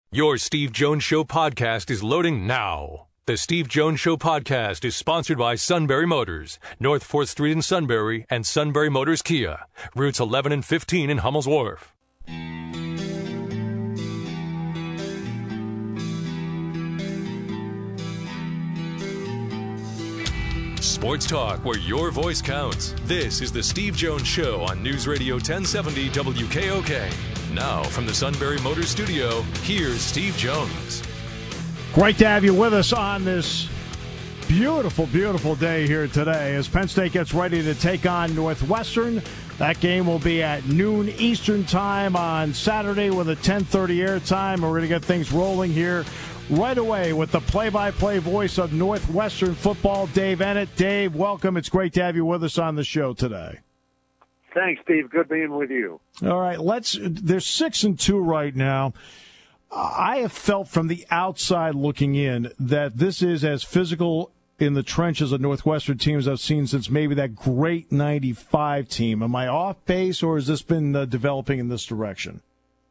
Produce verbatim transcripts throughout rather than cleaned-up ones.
Your Steve Jones Show podcast is loading now. The Steve Jones Show podcast is sponsored by Sunbury Motors, North fourth Street in Sunbury, and Sunbury Motors Kia, routes eleven and fifteen in Hummel's Wharf. Sports talk where your voice counts. This is the Steve Jones Show on News Radio ten seventy W K O K. Now, from the Sunbury Motors studio, here's Steve Jones. Great to have you with us on this beautiful, beautiful day here today as Penn State gets ready to take on Northwestern. That game will be at noon Eastern time on Saturday with a ten thirty airtime. And we're going to get things rolling here right away with the play-by-play voice of Northwestern football, Dave Ennett. Dave, welcome. It's great to have you with us on the show today. Thanks, Steve. Good being with you. All right, let's. They're six and two right now. I have felt from the outside looking in that this is as physical in the trenches of Northwestern teams I've seen since maybe that great ninety-five team. Am I off base, or has this been uh, developing in this direction?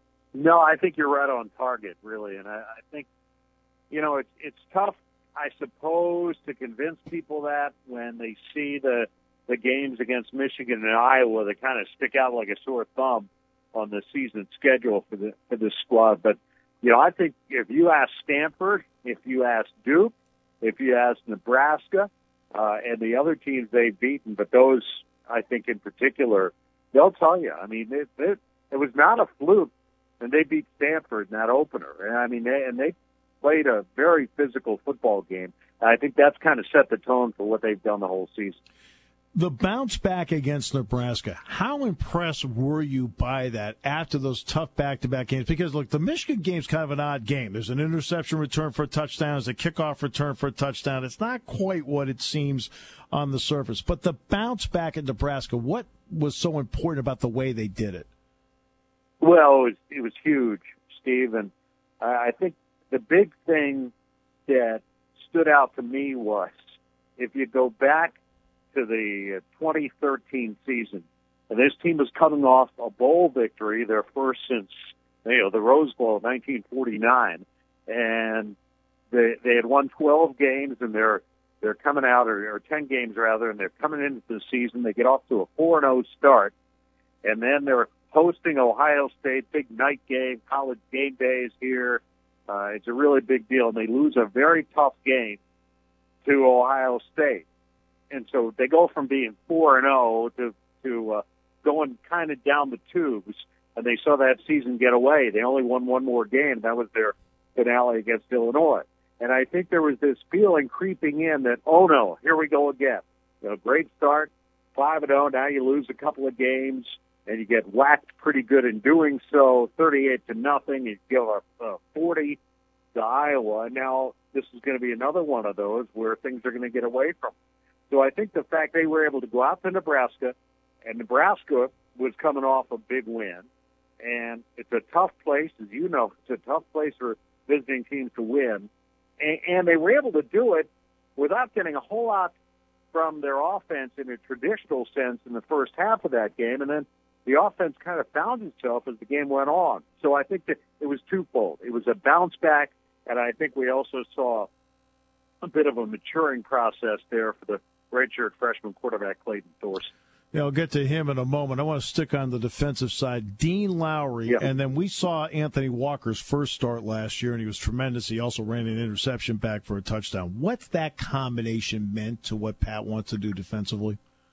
No, I think you're right on target, really. And I, I think, you know, it's it's tough, I suppose, to convince people that when they see the the games against Michigan and Iowa that kind of stick out like a sore thumb on the season schedule for the for this squad. But, you know, I think if you ask Stanford, if you ask Duke, if you ask Nebraska, uh, and the other teams they've beaten, but those, I think in particular, they'll tell you. I mean, it, it, it was not a fluke, and they beat Stanford in that opener. And I mean, they, and they played a very physical football game. And I think that's kind of set the tone for what they've done the whole season. The bounce back against Nebraska, how impressed were you by that after those tough back-to-back games? Because, look, the Michigan game's kind of an odd game. There's an interception return for a touchdown. There's a kickoff return for a touchdown. It's not quite what it seems on the surface. But the bounce back at Nebraska, what was so important about the way they did it? Well, it was, it was huge, Steve. And I think the big thing that stood out to me was if you go back to the twenty thirteen season, and this team was coming off a bowl victory, their first since, you know, the Rose Bowl of nineteen forty-nine, and they they had won twelve games, and they're they're coming out, or, or ten games rather, and they're coming into the season. They get off to a four and oh start, and then they're hosting Ohio State, big night game, college game days here. Uh, it's a really big deal, and they lose a very tough game to Ohio State. And so they go from being four and zero to to uh, going kind of down the tubes, and they saw that season get away. They only won one more game. That was their finale against Illinois. And I think there was this feeling creeping in that, oh no, here we go again. You know, great start, five and zero. Now you lose a couple of games, and you get whacked pretty good in doing so, thirty-eight to nothing. You give up uh, forty to Iowa. And now this is going to be another one of those where things are going to get away from them. So I think the fact they were able to go out to Nebraska, and Nebraska was coming off a big win, and it's a tough place, as you know, it's a tough place for visiting teams to win, and, and they were able to do it without getting a whole lot from their offense in a traditional sense in the first half of that game, and then the offense kind of found itself as the game went on. So I think that it was twofold. It was a bounce back, and I think we also saw a bit of a maturing process there for the redshirt freshman quarterback Clayton Thorson. Yeah, I'll get to him in a moment. I want to stick on the defensive side. Dean Lowry, yeah. And then we saw Anthony Walker's first start last year, and he was tremendous. He also ran an interception back for a touchdown. What's that combination meant to what Pat wants to do defensively?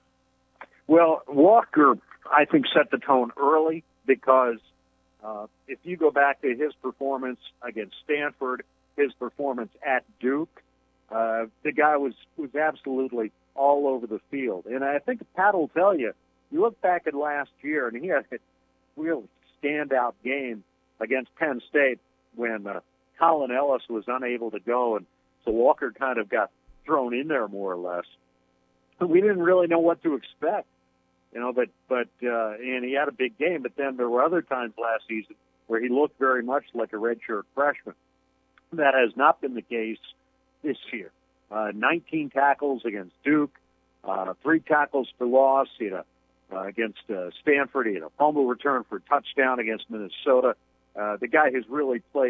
Well, Walker, I think, set the tone early because uh, if you go back to his performance against Stanford, his performance at Duke, uh, the guy was, was absolutely all over the field. And I think Pat will tell you, you look back at last year, and he had a really standout game against Penn State when uh, Colin Ellis was unable to go, and so Walker kind of got thrown in there more or less. But we didn't really know what to expect, you know, but, but uh, and he had a big game, but then there were other times last season where he looked very much like a redshirt freshman. That has not been the case this year. Uh, nineteen tackles against Duke, uh, three tackles for loss. He had a, uh, against uh, Stanford. He had a fumble return for a touchdown against Minnesota. Uh, the guy has really played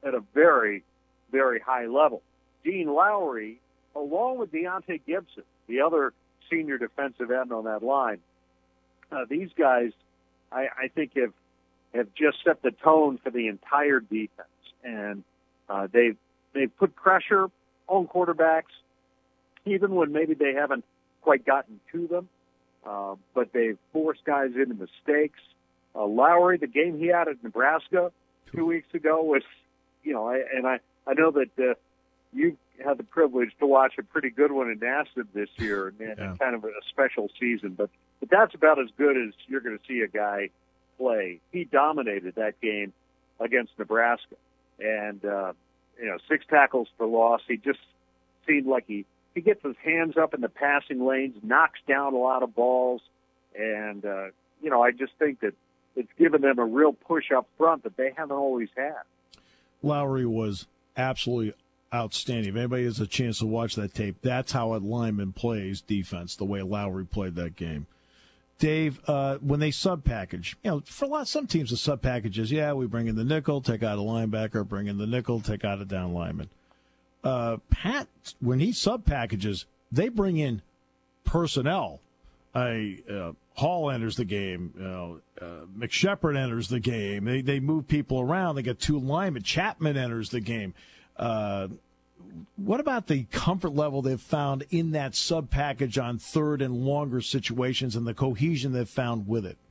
at a very, very high level. Dean Lowry, along with Deontay Gibson, the other senior defensive end on that line, uh, these guys, I, I think, have have just set the tone for the entire defense, and uh, they've they've put pressure on quarterbacks, even when maybe they haven't quite gotten to them. Uh, but they've forced guys into mistakes. Uh, Lowry, the game he had at Nebraska two weeks ago was, you know, I, and I I know that uh, you had the privilege to watch a pretty good one in Nassau this year, and, and yeah. kind of a special season. But but that's about as good as you're going to see a guy play. He dominated that game against Nebraska, and uh, you know, six tackles for loss. He just seemed like he he gets his hands up in the passing lanes, knocks down a lot of balls, and uh, you know, I just think that it's given them a real push up front that they haven't always had. Lowry was absolutely outstanding. If anybody has a chance to watch that tape, that's how a lineman plays defense, the way Lowry played that game. Dave, uh, when they sub-package, you know, for a lot, some teams, the sub-packages, yeah, we bring in the nickel, take out a linebacker, bring in the nickel, take out a down lineman. Uh, Pat, when he sub-packages, they bring in personnel. I, uh, Hall enters the game. You know, uh, McShepard enters the game. They they move people around. They got two linemen. Chapman enters the game. Uh, what about the comfort level they've found in that sub package on third and longer situations, and the cohesion they've found with it?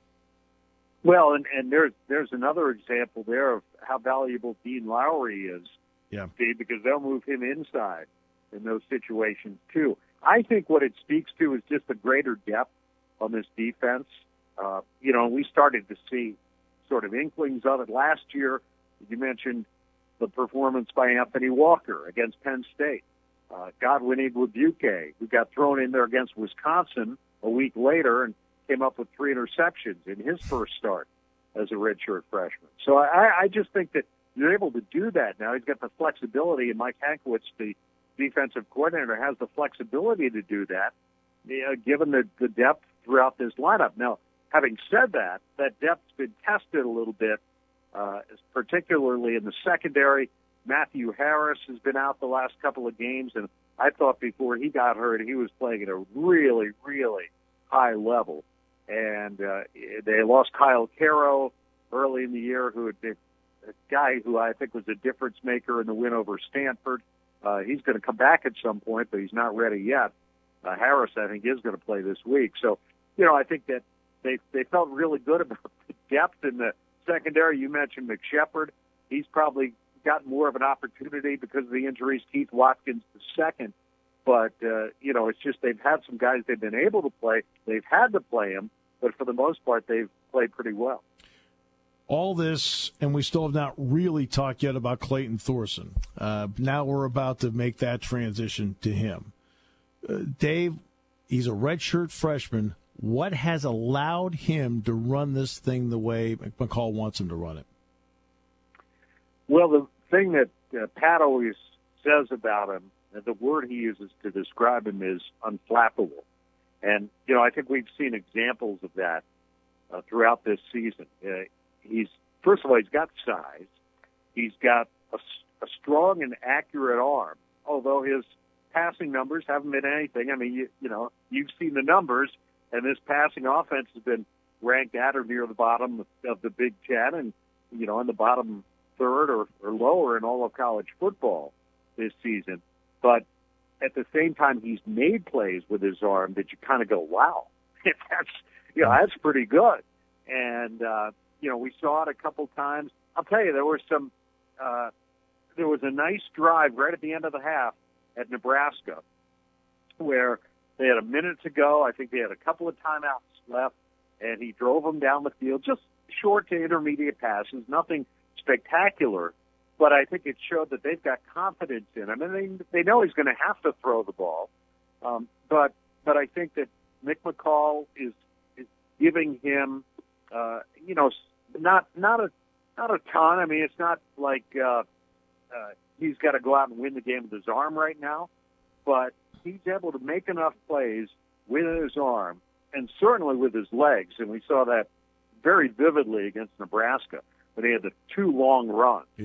Well, and, and there's there's another example there of how valuable Dean Lowry is. Yeah, Steve, because they'll move him inside in those situations too. I think what it speaks to is just the greater depth on this defense. Uh, you know, we started to see sort of inklings of it last year. You mentioned the performance by Anthony Walker against Penn State. Uh, Godwin Igwebuike, who got thrown in there against Wisconsin a week later and came up with three interceptions in his first start as a redshirt freshman. So I, I just think that you're able to do that now. He's got the flexibility, and Mike Hankwitz, the defensive coordinator, has the flexibility to do that, you know, given the, the depth throughout this lineup. Now, having said that, that depth's been tested a little bit, uh, particularly in the secondary. Matthew Harris has been out the last couple of games, and I thought before he got hurt he was playing at a really, really high level. And uh, they lost Kyle Caro early in the year, who had been a guy who I think was a difference maker in the win over Stanford. Uh, he's going to come back at some point, but he's not ready yet. Uh, Harris, I think, is going to play this week. So, you know, I think that they they felt really good about the depth in the secondary. You mentioned McShepard. He's probably got more of an opportunity because of the injuries. Keith Watkins the second. But, uh, you know, it's just they've had some guys they've been able to play. They've had to play them, but for the most part, they've played pretty well. All this, and we still have not really talked yet about Clayton Thorson. Uh, now we're about to make that transition to him. Uh, Dave, he's a redshirt freshman. What has allowed him to run this thing the way McCall wants him to run it? Well, the thing that uh, Pat always says about him, the word he uses to describe him is unflappable. And, you know, I think we've seen examples of that uh, throughout this season. Uh, he's, first of all, he's got size. He's got a, a strong and accurate arm, although his passing numbers haven't been anything. I mean, you, you know, you've seen the numbers, and this passing offense has been ranked at or near the bottom of, of the Big Ten and, you know, in the bottom third or, or lower in all of college football this season. But at the same time, he's made plays with his arm that you kind of go, wow, that's, you know, that's pretty good. And, uh, you know, we saw it a couple times. I'll tell you, there was some, uh, there was a nice drive right at the end of the half at Nebraska where they had a minute to go. I think they had a couple of timeouts left, and he drove them down the field, just short to intermediate passes, nothing spectacular. But I think it showed that they've got confidence in him, and they they know he's going to have to throw the ball. Um, but but I think that Mick McCall is, is giving him, uh, you know, not not a not a ton. I mean, it's not like uh, uh, he's got to go out and win the game with his arm right now, but he's able to make enough plays with his arm and certainly with his legs, and we saw that very vividly against Nebraska. But he had the two long runs. Yeah.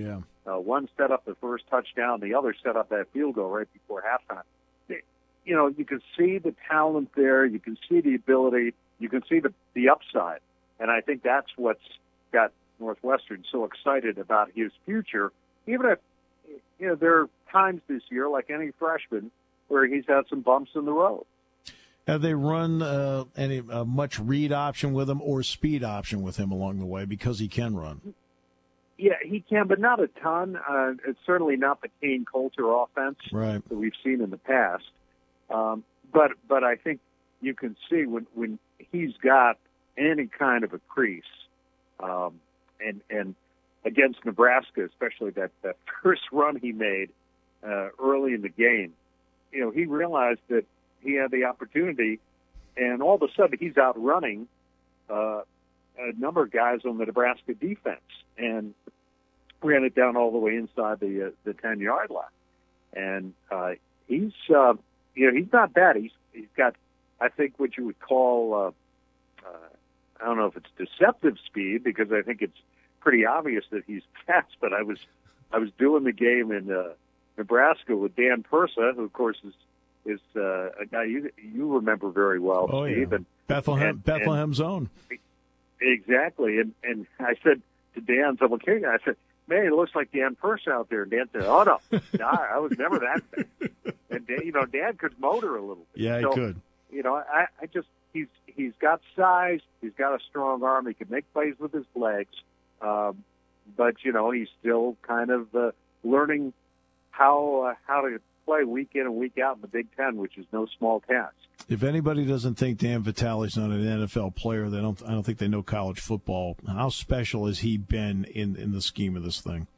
Uh, one set up the first touchdown, the other set up that field goal right before halftime. You know, you can see the talent there, you can see the ability, you can see the, the upside. And I think that's what's got Northwestern so excited about his future, even if, you know, there are times this year, like any freshman, where he's had some bumps in the road. Have they run uh, any uh, much read option with him or speed option with him along the way because he can run? Yeah, he can, but not a ton. Uh, it's certainly not the Kane Coulter offense right. that we've seen in the past. Um, but but I think you can see when, when he's got any kind of a crease, um, and and against Nebraska, especially that, that first run he made uh, early in the game, you know, he realized that he had the opportunity, and all of a sudden he's outrunning uh, a number of guys on the Nebraska defense, and ran it down all the way inside the uh, the ten yard line. And uh, he's uh, you know he's not bad. He's he's got, I think, what you would call uh, uh, I don't know if it's deceptive speed, because I think it's pretty obvious that he's fast. But I was I was doing the game in uh, Nebraska with Dan Persa, who of course is is uh, a guy you you remember very well, oh, Steve. Yeah. And Bethlehem and, Bethlehem's and, own. Exactly. And and I said to Dan, someone came, I said, man, it looks like Dan Persa out there. And Dan said, oh, no, no I was never that bad. And, Dan, you know, Dan could motor a little bit. Yeah, he so, could. You know, I, I just, he's he's got size. He's got a strong arm. He can make plays with his legs. Um, but, you know, he's still kind of uh, learning how uh, how to play week in and week out in the Big Ten, which is no small task. If anybody doesn't think Dan Vitale's not an N F L player, they don't. I don't think they know college football. How special has he been in, in the scheme of this thing?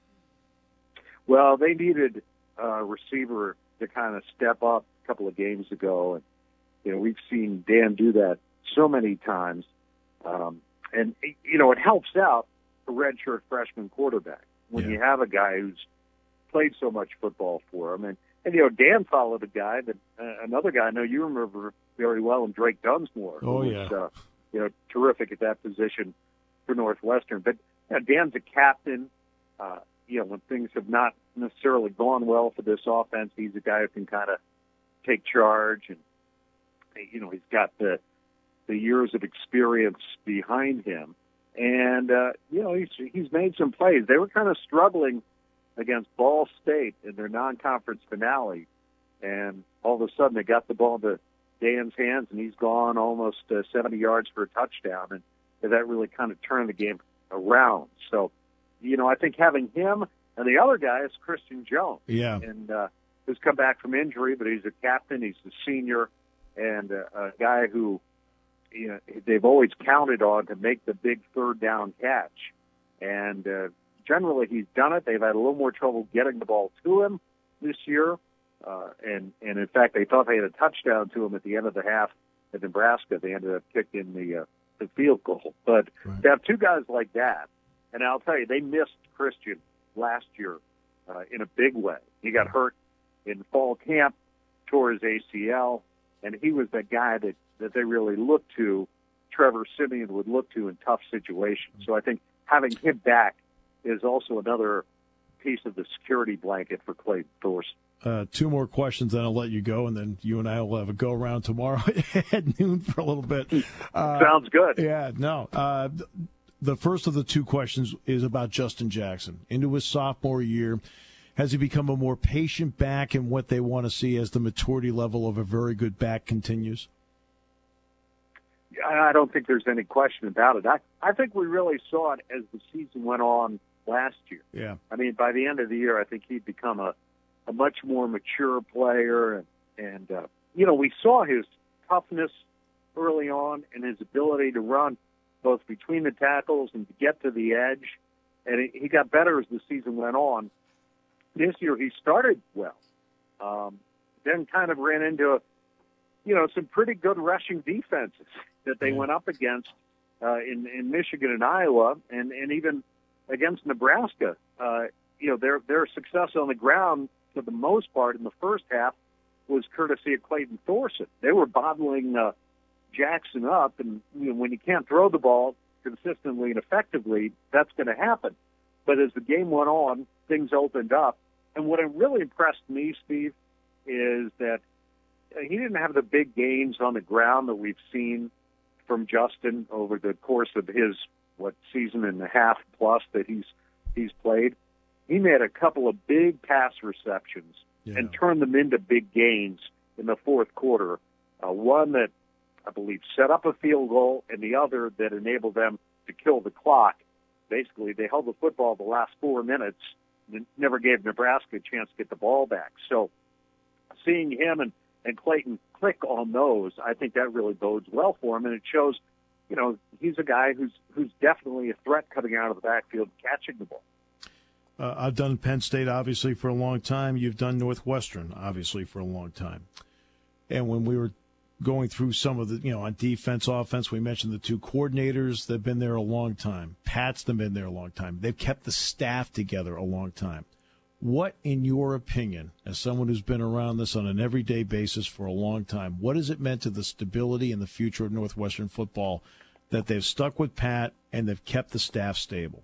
Well, they needed a receiver to kind of step up a couple of games ago, and you know we've seen Dan do that so many times. Um, and you know it helps out a redshirt freshman quarterback when yeah. you have a guy who's played so much football for him. And And, you know, Dan followed a guy that uh, another guy I know you remember very well, and Drake Dunsmore, oh, who yeah. was, uh, you know, terrific at that position for Northwestern. But you know, Dan's a captain. Uh, you know, when things have not necessarily gone well for this offense, he's a guy who can kind of take charge. And, you know, he's got the the years of experience behind him. And, uh, you know, he's, he's made some plays. They were kind of struggling against Ball State in their non-conference finale, and all of a sudden they got the ball into Dan's hands, and he's gone almost uh, seventy yards for a touchdown, and that really kind of turned the game around. So, you know, I think having him and the other guy is Christian Jones, yeah, and uh, who's come back from injury, but he's a captain, he's a senior, and uh, a guy who you know they've always counted on to make the big third down catch, and uh, generally, he's done it. They've had a little more trouble getting the ball to him this year. Uh, and, and, in fact, they thought they had a touchdown to him at the end of the half at Nebraska. They ended up kicking the, uh, the field goal. But right. to have two guys like that, and I'll tell you, they missed Christian last year uh, in a big way. He got hurt in fall camp, tore his A C L, and he was the guy that, that they really looked to, Trevor Siemian would look to in tough situations. So I think having him back is also another piece of the security blanket for Clayton Thorson. Uh, two more questions, then I'll let you go, and then you and I will have a go-around tomorrow at noon for a little bit. Uh, Sounds good. Yeah, no. Uh, the first of the two questions is about Justin Jackson. Into his sophomore year, has he become a more patient back in what they want to see as the maturity level of a very good back continues? I don't think there's any question about it. I, I think we really saw it as the season went on last year. Yeah. I mean, by the end of the year, I think he'd become a, a much more mature player. And, and uh, you know, we saw his toughness early on and his ability to run both between the tackles and to get to the edge. And he got better as the season went on. This year, he started well, um, then kind of ran into a, you know, some pretty good rushing defenses that they yeah. went up against uh, in, in Michigan and Iowa, and, and even against Nebraska. Uh, you know, their their success on the ground, for the most part, in the first half, was courtesy of Clayton Thorson. They were bottling uh, Jackson up, and you know, when you can't throw the ball consistently and effectively, that's going to happen. But as the game went on, things opened up. And what really impressed me, Steve, is that he didn't have the big gains on the ground that we've seen from Justin over the course of his, what, season and a half plus that he's he's played. He made a couple of big pass receptions yeah. and turned them into big gains in the fourth quarter. Uh, one that I believe set up a field goal, and the other that enabled them to kill the clock. Basically, they held the football the last four minutes and never gave Nebraska a chance to get the ball back. So seeing him and, and Clayton click on those, I think that really bodes well for him, and it shows, you know, he's a guy who's who's definitely a threat coming out of the backfield catching the ball. Uh, I've done Penn State, obviously, for a long time. You've done Northwestern, obviously, for a long time. And when we were going through some of the, you know, on defense, offense, we mentioned the two coordinators that have been there a long time. Pat's been there a long time. They've kept the staff together a long time. What, in your opinion, as someone who's been around this on an everyday basis for a long time, what has it meant to the stability and the future of Northwestern football that they've stuck with Pat and they've kept the staff stable?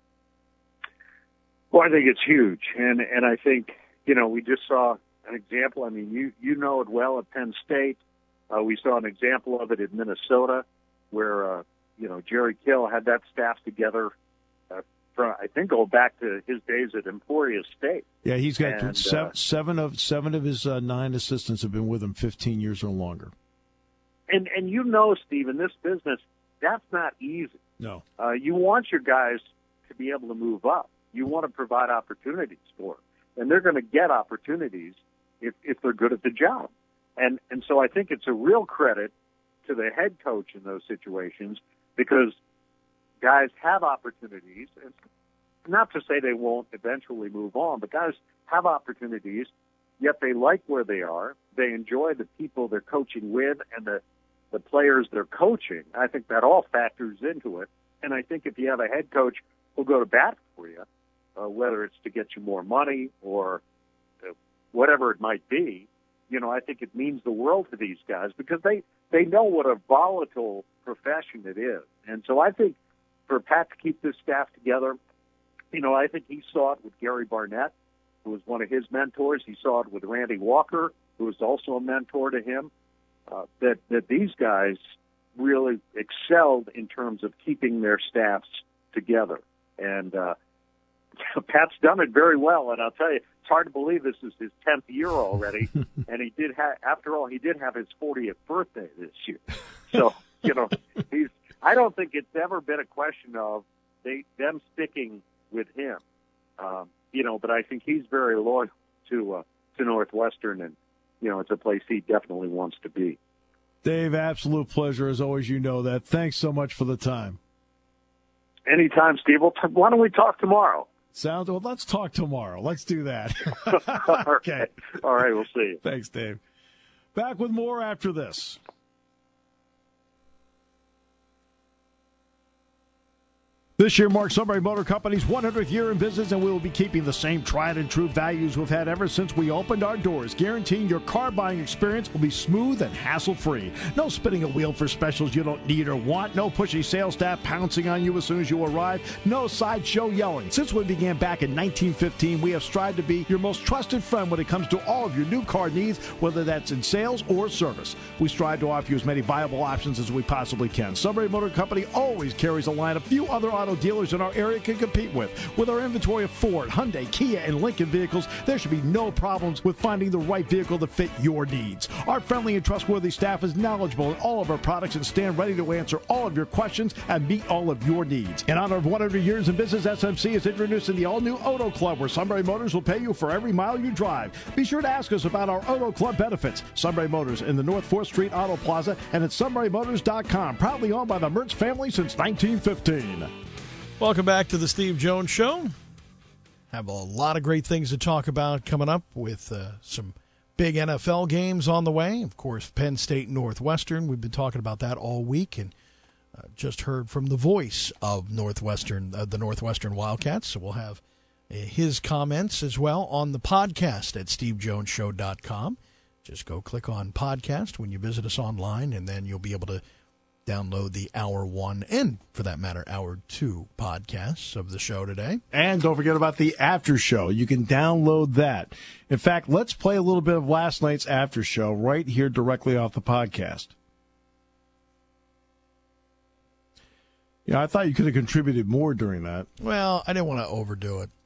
Well, I think it's huge. And, and I think, you know, we just saw an example. I mean, you, you know it well at Penn State. Uh, we saw an example of it in Minnesota where, uh, you know, Jerry Kill had that staff together uh, from, I think, go back to his days at Emporia State. Yeah, he's got and, seven, uh, seven of seven of his uh, nine assistants have been with him fifteen years or longer. And, and you know, Steve, in this business, that's not easy. No. Uh, you want your guys to be able to move up. You want to provide opportunities for them. And they're going to get opportunities if, if they're good at the job. And and so I think it's a real credit to the head coach in those situations because guys have opportunities. And not to say they won't eventually move on, but guys have opportunities, yet they like where they are. They enjoy the people they're coaching with and the, the players they're coaching. I think that all factors into it. And I think if you have a head coach who'll go to bat for you, uh, whether it's to get you more money or uh, whatever it might be, you know, I think it means the world to these guys because they, they know what a volatile profession it is. And so I think for Pat to keep this staff together, you know, I think he saw it with Gary Barnett, who was one of his mentors. He saw it with Randy Walker, who was also a mentor to him, uh, that, that these guys really excelled in terms of keeping their staffs together. And uh, Pat's done it very well, and I'll tell you, it's hard to believe this is his tenth year already. And he did have, after all, he did have his fortieth birthday this year. So, you know, he's. I don't think it's ever been a question of they them sticking with him. Um, you know, but I think he's very loyal to uh, to Northwestern, and you know, it's a place he definitely wants to be. Dave, absolute pleasure as always. You know that. Thanks so much for the time. Anytime, Steve. Well, t- why don't we talk tomorrow? Sounds well. Let's talk tomorrow. Let's do that. Okay. All right. We'll see you. Thanks, Dave. Back with more after this. This year marks Sunbury Motor Company's one hundredth year in business, and we will be keeping the same tried and true values we've had ever since we opened our doors, guaranteeing your car buying experience will be smooth and hassle-free. No spinning a wheel for specials you don't need or want. No pushy sales staff pouncing on you as soon as you arrive. No sideshow yelling. Since we began back in nineteen fifteen, we have strived to be your most trusted friend when it comes to all of your new car needs, whether that's in sales or service. We strive to offer you as many viable options as we possibly can. Sunbury Motor Company always carries a line of few other auto dealers in our area can compete with. With our inventory of Ford, Hyundai, Kia, and Lincoln vehicles, there should be no problems with finding the right vehicle to fit your needs. Our friendly and trustworthy staff is knowledgeable in all of our products and stand ready to answer all of your questions and meet all of your needs. In honor of one hundred years in business, S M C is introducing the all-new Auto Club, where Sunbury Motors will pay you for every mile you drive. Be sure to ask us about our Auto Club benefits. Sunbury Motors in the North fourth Street Auto Plaza and at sunbury motors dot com. Proudly owned by the Mertz family since nineteen fifteen. Welcome back to the Steve Jones Show. Have a lot of great things to talk about coming up with uh, some big N F L games on the way. Of course, Penn State, Northwestern. We've been talking about that all week, and uh, just heard from the voice of Northwestern, uh, the Northwestern Wildcats. So we'll have uh, his comments as well on the podcast at steve jones show dot com. Just go click on podcast when you visit us online, and then you'll be able to Download the Hour One and, for that matter, Hour Two podcasts of the show today. And don't forget about the after show. You can download that. In fact, let's play a little bit of last night's after show right here directly off the podcast. Yeah, I thought you could have contributed more during that. Well, I didn't want to overdo it.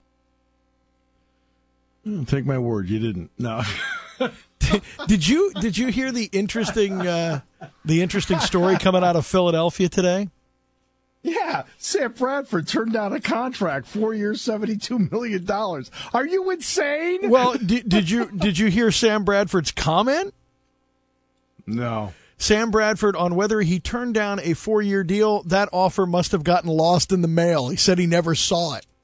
Take my word, you didn't. No. Did you did you hear the interesting uh, the interesting story coming out of Philadelphia today? Yeah, Sam Bradford turned down a contract, four years, seventy-two million dollars. Are you insane? Well, did, did you did you hear Sam Bradford's comment? No. Sam Bradford on whether he turned down a four-year deal. That offer must have gotten lost in the mail. He said he never saw it.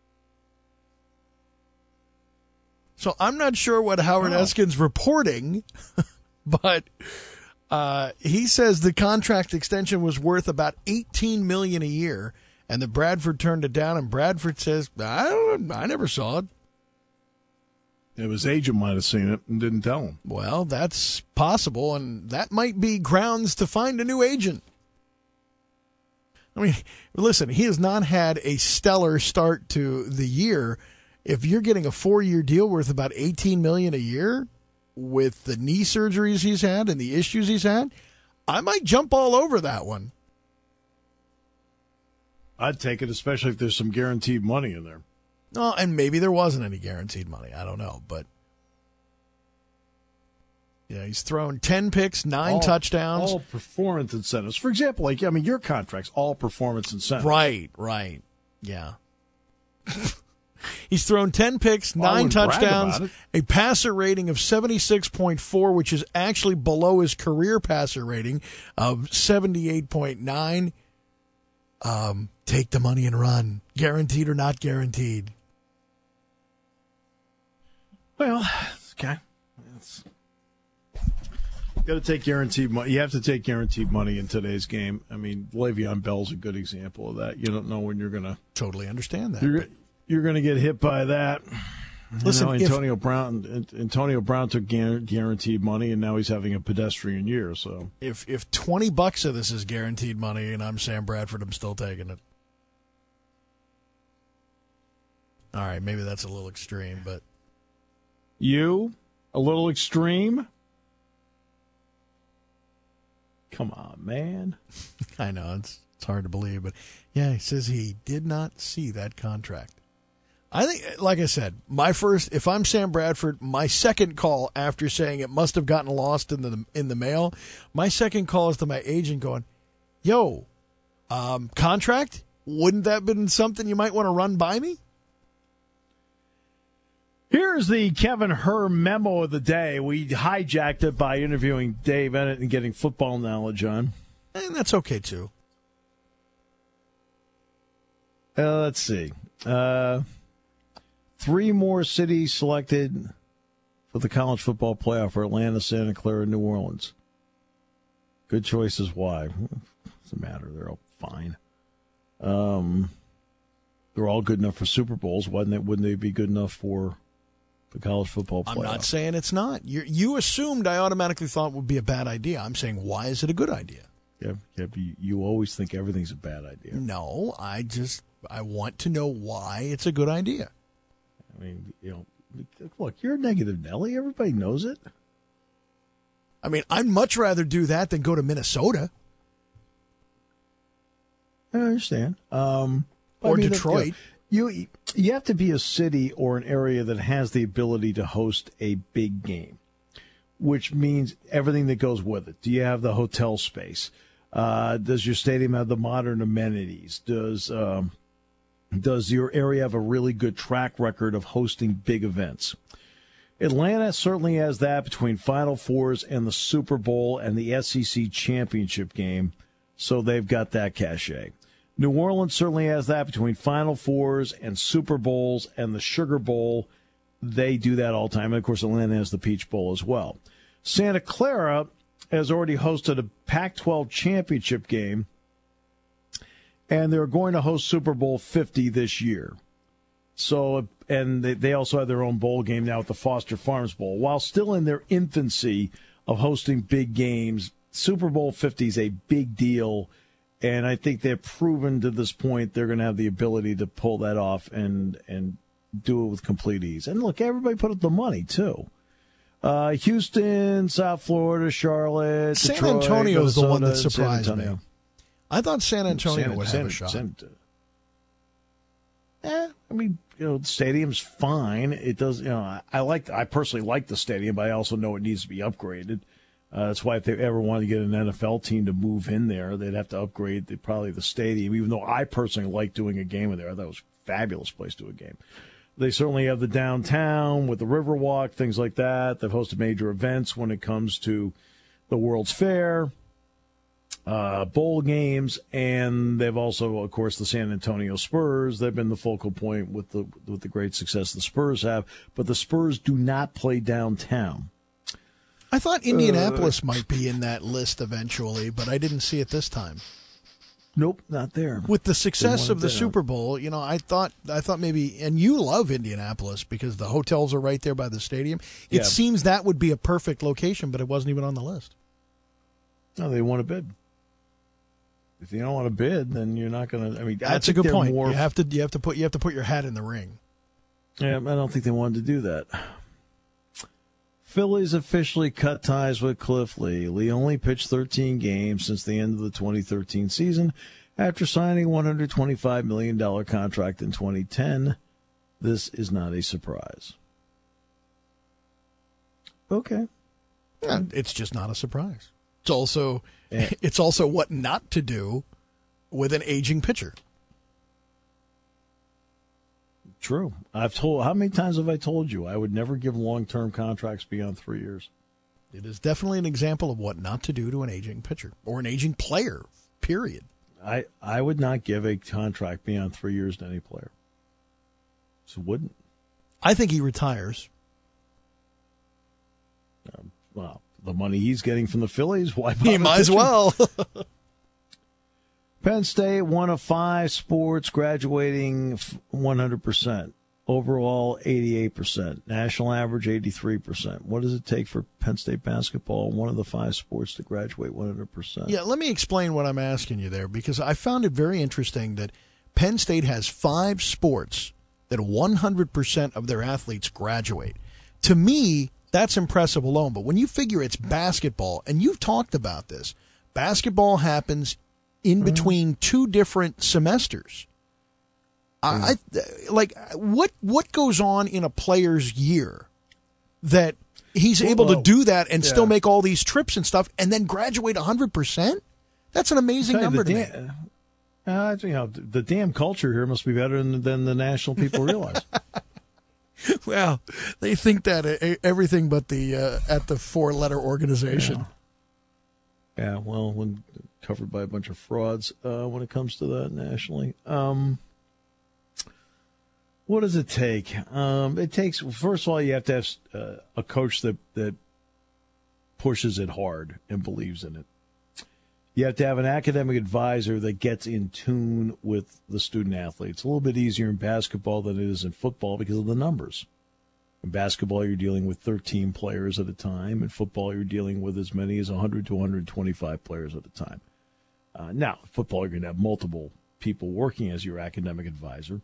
So I'm not sure what Howard oh. Eskin's reporting, but uh, he says the contract extension was worth about eighteen million dollars a year, and that Bradford turned it down. And Bradford says, "I don't, I never saw it." His agent might have seen it and didn't tell him. Well, that's possible, and that might be grounds to find a new agent. I mean, listen, he has not had a stellar start to the year. If you're getting a four-year deal worth about eighteen million dollars a year with the knee surgeries he's had and the issues he's had, I might jump all over that one. I'd take it, especially if there's some guaranteed money in there. Oh, and maybe there wasn't any guaranteed money. I don't know, but yeah, he's thrown ten picks, nine all, touchdowns, all performance incentives. For example, like I mean, your contract's all performance incentives. Right, right, yeah. He's thrown ten picks, well, nine touchdowns, a passer rating of seventy-six point four, which is actually below his career passer rating of seventy-eight point nine. Um, take the money and run, guaranteed or not guaranteed. Well, okay. It's, you got to take guaranteed money. You have to take guaranteed money in today's game. I mean, Le'Veon Bell's a good example of that. You don't know when you're going to totally understand that. You're, you're going to get hit by that. Listen, you know, Antonio if, Brown. Antonio Brown took guaranteed money, and now he's having a pedestrian year. So if if twenty bucks of this is guaranteed money, and I'm Sam Bradford, I'm still taking it. All right, maybe that's a little extreme, but you a little extreme. Come on, man. I know it's it's hard to believe, but yeah, he says he did not see that contract. I think, like I said, my first, if I'm Sam Bradford, my second call after saying it must have gotten lost in the in the mail, my second call is to my agent going, yo, um, contract? Wouldn't that have been something you might want to run by me? Here's the Kevin Herr memo of the day. We hijacked it by interviewing Dave Ennett and getting football knowledge on. And that's okay, too. Uh, let's see. Uh... Three more cities selected for the college football playoff are Atlanta, Santa Clara, and New Orleans. Good choices. Why? Doesn't matter. They're all fine. Um, they're all good enough for Super Bowls. Wouldn't they, wouldn't they be good enough for the college football playoff? I'm not saying it's not. You you assumed I automatically thought it would be a bad idea. I'm saying, why is it a good idea? Yeah, yeah you, you always think everything's a bad idea. No, I just I want to know why it's a good idea. I mean, you know, look, you're a negative Nelly. Everybody knows it. I mean, I'd much rather do that than go to Minnesota. I understand. Um, or I mean, Detroit. You, know, you you have to be a city or an area that has the ability to host a big game, which means everything that goes with it. Do you have the hotel space? Uh, does your stadium have the modern amenities? Does um, Does your area have a really good track record of hosting big events? Atlanta certainly has that between Final Fours and the Super Bowl and the S E C championship game, so they've got that cachet. New Orleans certainly has that between Final Fours and Super Bowls and the Sugar Bowl. They do that all the time. And, of course, Atlanta has the Peach Bowl as well. Santa Clara has already hosted a Pac twelve championship game, and they're going to host Super Bowl fifty this year. So, and they also have their own bowl game now at the Foster Farms Bowl. While still in their infancy of hosting big games, Super Bowl fifty is a big deal, and I think they've proven to this point they're going to have the ability to pull that off and and do it with complete ease. And look, everybody put up the money too. Uh, Houston, South Florida, Charlotte, San Detroit, Antonio is the one that Minnesota, surprised me. I thought San Antonio San, would San, have a shot. San, eh, I mean, you know, the stadium's fine. It does, you know, I, I like, I personally like the stadium, but I also know it needs to be upgraded. Uh, that's why if they ever wanted to get an N F L team to move in there, they'd have to upgrade the, probably the stadium. Even though I personally like doing a game in there, I thought it was a fabulous place to do a game. They certainly have the downtown with the Riverwalk, things like that. They've hosted major events when it comes to the World's Fair, uh, bowl games, and they've also, of course, the San Antonio Spurs. They've been the focal point with the with the great success the Spurs have. But the Spurs do not play downtown. I thought Indianapolis uh, might be in that list eventually, but I didn't see it this time. Nope, not there. With the success of the there. Super Bowl, you know, I thought I thought maybe, and you love Indianapolis because the hotels are right there by the stadium. It yeah. seems that would be a perfect location, but it wasn't even on the list. No, they want to bid. If you don't want to bid, then you're not going to. I mean, that's I a good point. More, you have to you have to put you have to put your hat in the ring. Yeah, I don't think they wanted to do that. Phillies officially cut ties with Cliff Lee. Lee only pitched thirteen games since the end of the twenty thirteen season after signing a one hundred twenty-five million dollars contract in twenty ten. This is not a surprise. Okay. Yeah, it's just not a surprise. It's also yeah. it's also what not to do with an aging pitcher. True. I've told how many times have I told you I would never give long-term contracts beyond three years. It is definitely an example of what not to do to an aging pitcher or an aging player. Period. I I would not give a contract beyond three years to any player. Just wouldn't. I think he retires. Um, well, the money he's getting from the Phillies, why? He might as well. Penn State, one of five sports graduating one hundred percent. Overall, eighty-eight percent. National average, eighty-three percent. What does it take for Penn State basketball, one of the five sports, to graduate one hundred percent? Yeah, let me explain what I'm asking you there, because I found it very interesting that Penn State has five sports that one hundred percent of their athletes graduate. To me, that's impressive alone. But when you figure it's basketball, and you've talked about this, basketball happens in between two different semesters. I, I like what what goes on in a player's year that he's able well, to do that and yeah. still make all these trips and stuff and then graduate one hundred percent? That's an amazing number to me. Uh, you know, the damn culture here must be better than, than the national people realize. Well, they think that uh, everything but the uh, at the four-letter organization. Yeah, yeah well, when covered by a bunch of frauds uh, when it comes to that nationally. Um, what does it take? Um, it takes, first of all, you have to have uh, a coach that, that pushes it hard and believes in it. You have to have an academic advisor that gets in tune with the student athlete. It's a little bit easier in basketball than it is in football because of the numbers. In basketball, you're dealing with thirteen players at a time. In football, you're dealing with as many as one hundred to one hundred twenty-five players at a time. Uh, now, football, you're going to have multiple people working as your academic advisor.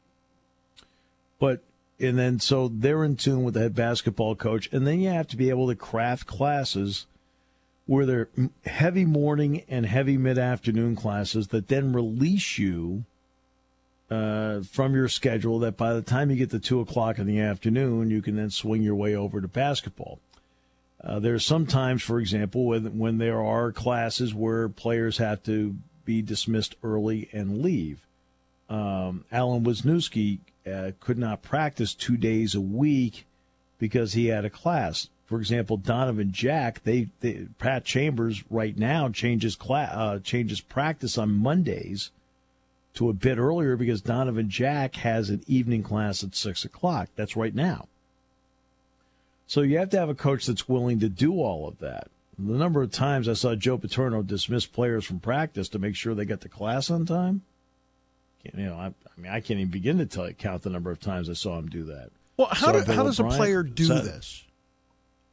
But, and then, so they're in tune with the head basketball coach, and then you have to be able to craft classes where they're heavy morning and heavy mid-afternoon classes that then release you uh, from your schedule, that by the time you get to two o'clock in the afternoon, you can then swing your way over to basketball. Uh, there's sometimes, for example, when, when there are classes where players have to be dismissed early and leave. Um, Alan Wisniewski uh, could not practice two days a week because he had a class. For example, Donovan Jack, they, they Pat Chambers right now changes class, uh, changes practice on Mondays to a bit earlier because Donovan Jack has an evening class at six o'clock. That's right now. So you have to have a coach that's willing to do all of that. The number of times I saw Joe Paterno dismiss players from practice to make sure they got to class on time, you know, I, I mean, I can't even begin to tell you, count the number of times I saw him do that. Well, how, do, how does a player do so, this?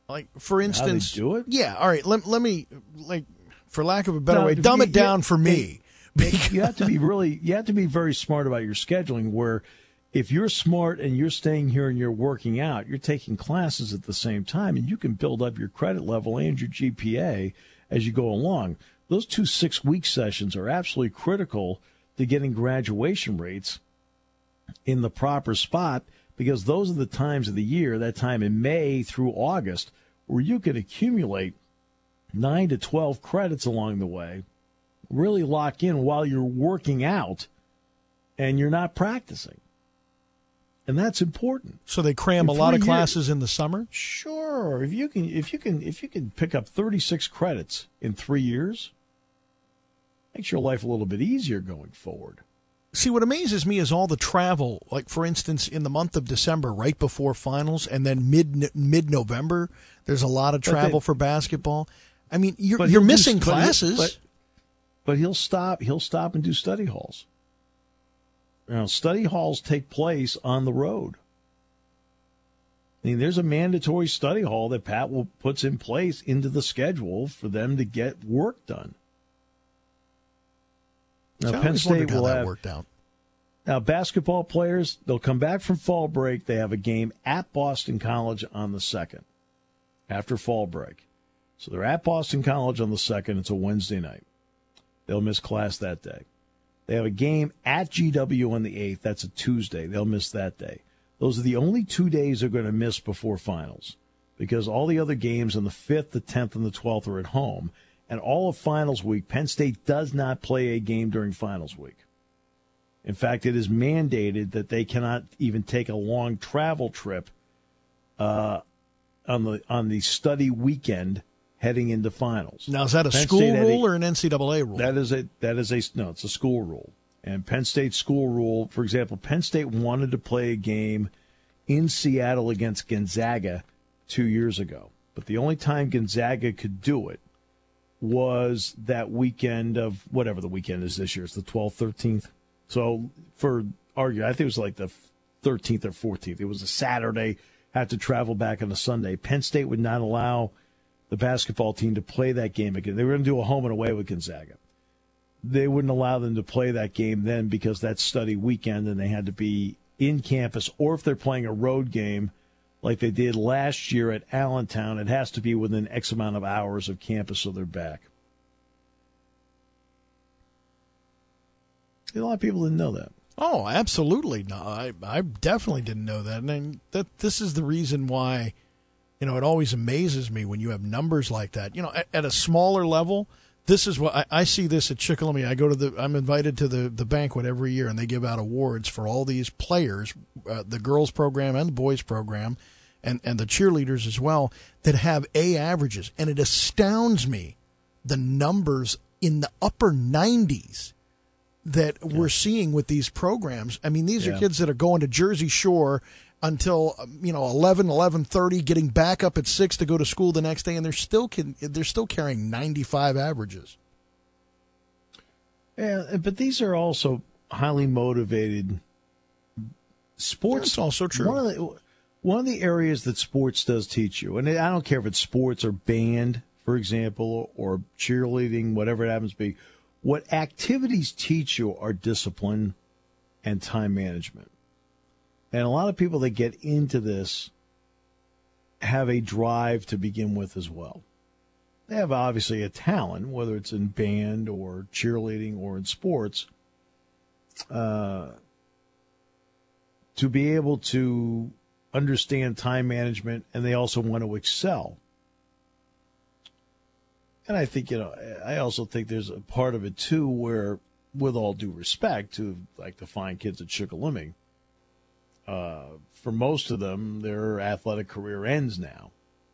Like, for instance, How they do it? Yeah, all right. Let, let me, like, for lack of a better No, way, dumb you- it down you- for me. You have to be really, you have to be very smart about your scheduling. Where, if you're smart and you're staying here and you're working out, you're taking classes at the same time, and you can build up your credit level and your G P A as you go along. Those two six-week sessions are absolutely critical to getting graduation rates in the proper spot, because those are the times of the year, that time in May through August, where you can accumulate nine to twelve credits along the way, really lock in while you're working out and you're not practicing. And that's important. So they cram In a lot of three classes years- in the summer? Sure. If you can if you can if you can pick up thirty-six credits in three years, makes your life a little bit easier going forward. See, what amazes me is all the travel. Like, for instance, in the month of December, right before finals, and then mid mid November, there's a lot of But travel they- for basketball. I mean, you're But you're he'll do- missing but he'll- classes. But, but he'll stop. He'll stop and do study halls. Now, study halls take place on the road. I mean, there's a mandatory study hall that Pat will puts in place into the schedule for them to get work done. Now, So I Penn always State wondered how will that have. worked out. Now, basketball players, they'll come back from fall break. They have a game at Boston College on the second, after fall break. So they're at Boston College on the second. It's a Wednesday night. They'll miss class that day. They have a game at G W on the eighth. That's a Tuesday. They'll miss that day. Those are the only two days they're going to miss before finals, because all the other games on the fifth, the tenth, and the twelfth are at home. And all of finals week, Penn State does not play a game during finals week. In fact, it is mandated that they cannot even take a long travel trip uh, on the on the study weekend heading into finals. Now, is that a Penn school State had a- rule or an N C double A rule? That is a that is a no, it's a school rule. And Penn State school rule, for example, Penn State wanted to play a game in Seattle against Gonzaga two years ago, but the only time Gonzaga could do it was that weekend of whatever the weekend is this year. It's the twelfth, thirteenth. So for argue, I think it was like the thirteenth or fourteenth. It was a Saturday. Had to travel back on a Sunday. Penn State would not allow the basketball team to play that game again. They were going to do a home and away with Gonzaga. They wouldn't allow them to play that game then because that's study weekend and they had to be in campus, or if they're playing a road game like they did last year at Allentown, it has to be within X amount of hours of campus so they're back. A lot of people didn't know that. Oh, absolutely. No, I, I definitely didn't know that. And then that this is the reason why, you know, it always amazes me when you have numbers like that. You know, at, at a smaller level, this is what I, I see this at Chickalamy. I go to the, I'm invited to the, the banquet every year, and they give out awards for all these players, uh, the girls program and the boys program, and, and the cheerleaders as well, that have A averages. And it astounds me the numbers in the upper nineties that yeah. we're seeing with these programs. I mean, these yeah. are kids that are going to Jersey Shore until, you know, eleven, eleven thirty, getting back up at six to go to school the next day, and they're still can, they're still carrying ninety-five averages. Yeah, but these are also highly motivated sports. That's also true. One of the, one of the areas that sports does teach you, and I don't care if it's sports or band, for example, or cheerleading, whatever it happens to be, what activities teach you are discipline and time management. And a lot of people that get into this have a drive to begin with as well. They have obviously a talent, whether it's in band or cheerleading or in sports, uh, to be able to understand time management, and they also want to excel. And I think, you know, I also think there's a part of it, too, where, with all due respect to, like, the fine kids at Chickalimy, uh, for most of them, their athletic career ends now.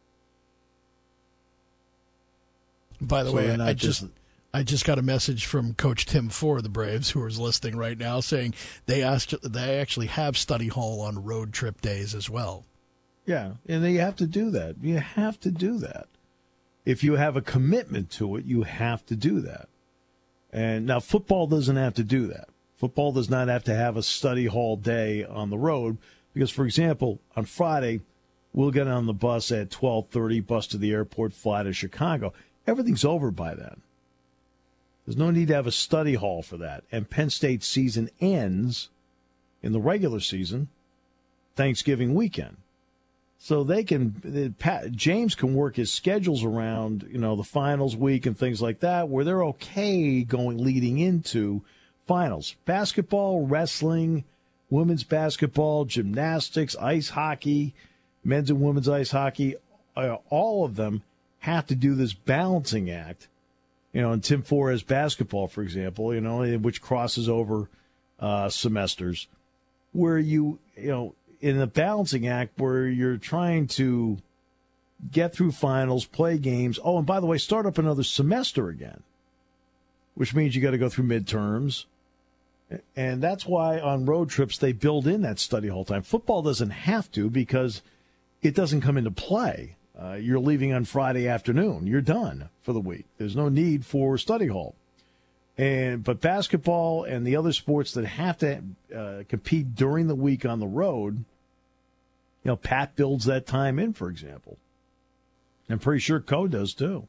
By the So way, they're not I just just- I just got a message from Coach Tim Ford of the Braves, who is listening right now, saying they asked they actually have study hall on road trip days as well. Yeah, and you have to do that. You have to do that. If you have a commitment to it, you have to do that. And now football doesn't have to do that. Football does not have to have a study hall day on the road because, for example, on Friday, we'll get on the bus at twelve thirty, bus to the airport, fly to Chicago. Everything's over by then. There's no need to have a study hall for that. And Penn State's season ends in the regular season Thanksgiving weekend. So they can, James can work his schedules around, you know, the finals week and things like that, where they're okay going leading into finals. Basketball, wrestling, women's basketball, gymnastics, ice hockey, men's and women's ice hockey, uh, all of them have to do this balancing act. You know, in Tim Forrest basketball, for example, you know, which crosses over uh, semesters, where you, you know, in a balancing act where you're trying to get through finals, play games. Oh, and by the way, start up another semester again, which means you got to go through midterms. And that's why on road trips they build in that study hall time. Football doesn't have to because it doesn't come into play. Uh, you're leaving on Friday afternoon. You're done for the week. There's no need for study hall. And but basketball and the other sports that have to uh, compete during the week on the road, you know, Pat builds that time in, for example. I'm pretty sure Co does too.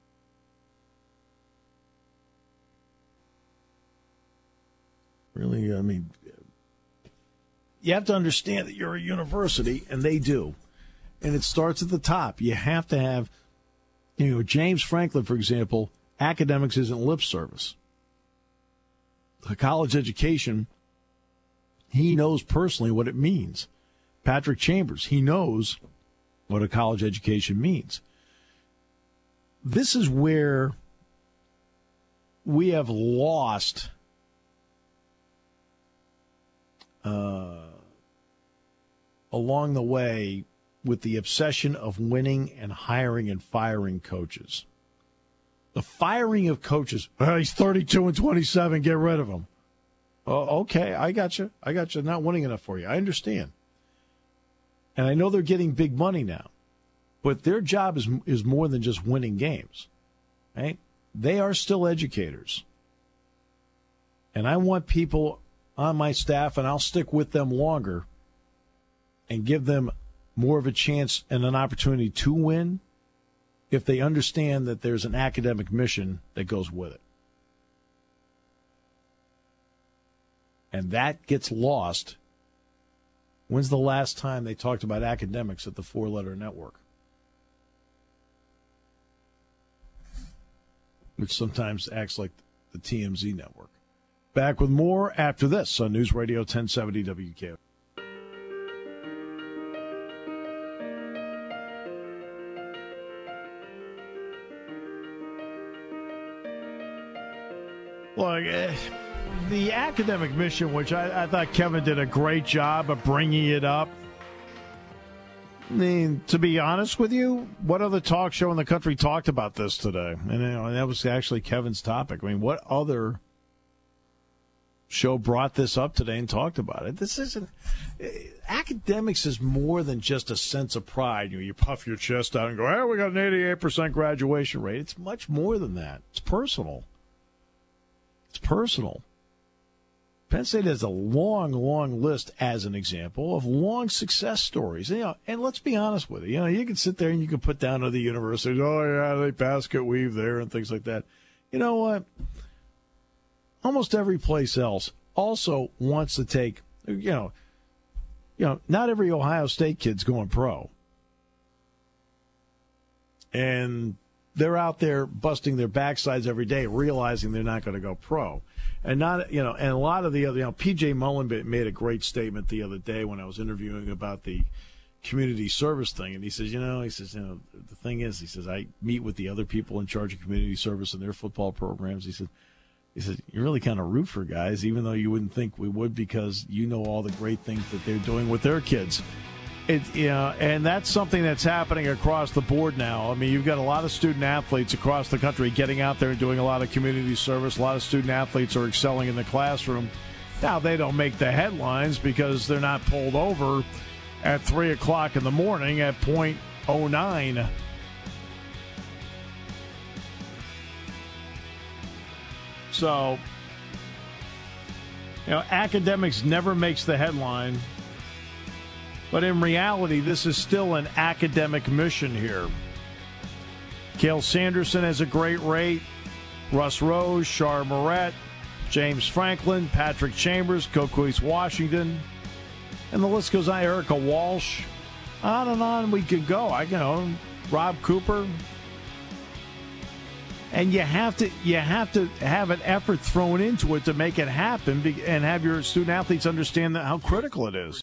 Really, I mean, you have to understand that you're a university, and they do. And it starts at the top. You have to have, you know, James Franklin, for example, academics isn't lip service. A college education, he knows personally what it means. Patrick Chambers, he knows what a college education means. This is where we have lost uh, along the way with the obsession of winning and hiring and firing coaches. The firing of coaches, oh, he's thirty-two and twenty-seven, get rid of him. Oh, okay, I got you. I got you. Not winning enough for you. I understand. And I know they're getting big money now. But their job is is more than just winning games. Right? They are still educators. And I want people on my staff, and I'll stick with them longer and give them more of a chance and an opportunity to win if they understand that there's an academic mission that goes with it. And that gets lost. When's the last time they talked about academics at the four-letter network? Which sometimes acts like the T M Z network. Back with more after this on News Radio ten seventy W K O. Look, uh, the academic mission, which I, I thought Kevin did a great job of bringing it up. I mean, to be honest with you, what other talk show in the country talked about this today? And, you know, and that was actually Kevin's topic. I mean, what other show brought this up today and talked about it? This isn't academics is more than just a sense of pride. You know, you puff your chest out and go, "Hey, we got an eighty-eight percent graduation rate." It's much more than that. It's personal. It's personal. Penn State has a long, long list, as an example, of long success stories. And, you know, and let's be honest with you. You know, you can sit there and you can put down other universities. Oh, yeah, they basket weave there and things like that. You know what? Almost every place else also wants to take, you know, you know, not every Ohio State kid's going pro. And they're out there busting their backsides every day, realizing they're not going to go pro. And not, you know, and a lot of the other, you know, P J Mullen made a great statement the other day when I was interviewing about the community service thing. And he says, you know, he says, you know, the thing is, he says, I meet with the other people in charge of community service and their football programs. He said, he said, you really kind of root for guys, even though you wouldn't think we would, because you know all the great things that they're doing with their kids. It, you know, and that's something that's happening across the board now. I mean, you've got a lot of student athletes across the country getting out there and doing a lot of community service. A lot of student athletes are excelling in the classroom. Now, they don't make the headlines because they're not pulled over at three o'clock in the morning at point oh nine. So, you know, academics never makes the headline But in reality, this is still an academic mission here. Cale Sanderson has a great rate. Russ Rose, Shar Moret, James Franklin, Patrick Chambers, Coquise Washington. And the list goes on. Erica Walsh. On and on we could go. I you know Rob Cooper. And you have to you have to have an effort thrown into it to make it happen and have your student athletes understand that how critical it is.